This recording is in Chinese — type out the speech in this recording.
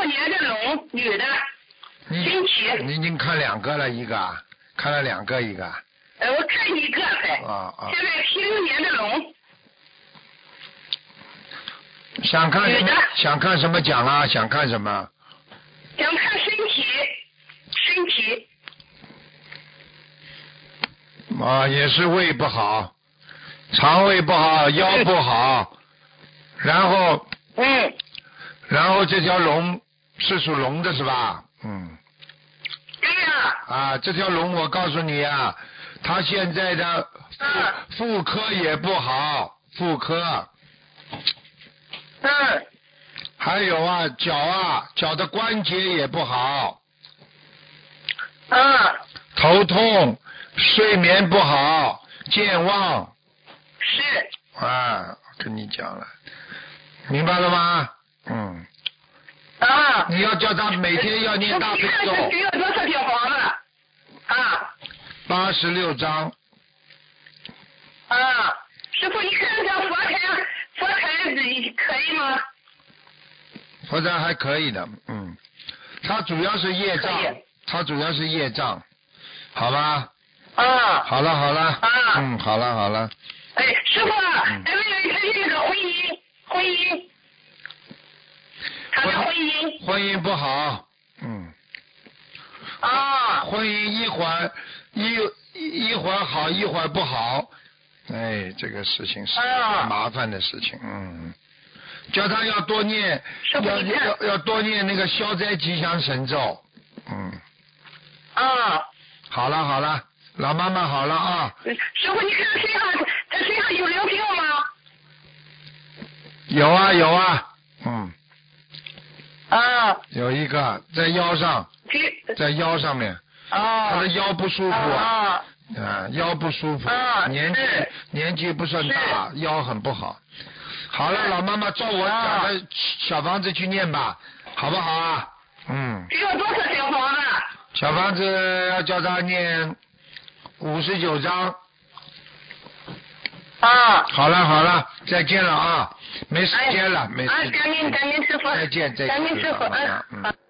年的龙，女的，星期。 你已经看2个了，看了2个一个。 我看1个才。现在76年的龙。 想看什么讲啊？想看什么？ 想看身体。 也是胃不好，肠胃不好，腰不好，然后这条龙是属龙的是吧？ 对呀。 这条龙我告诉你啊，它现在的妇科也不好，妇科。还有脚的关节也不好。头痛，睡眠不好，健忘。 是。 跟你讲了，明白了吗？你要叫他每天要念大悲咒。 需要多少条房子 ？86张。 师傅，你看这佛台可以吗？ 佛台还可以的，它主要是业障，好吧？好了。好了。 师傅，还有那个婚姻，他的婚姻不好，婚姻一会儿好，一会儿不好，这个事情是麻烦的事情，叫他要多念，要多念那个消灾吉祥神咒，好了，老妈妈好了啊。 师傅，你看他身上有灵性吗？ 有啊，有一个在腰上，在腰上面，他的腰不舒服腰不舒服，年纪不算大，腰很不好。好了，老妈妈照我讲的小房子去念吧，好不好啊？ 需要多少小房子？ 小房子要叫他念59章。好了，再见了啊，没时间了，没时间。 感恩师傅， 再见。 感恩师傅。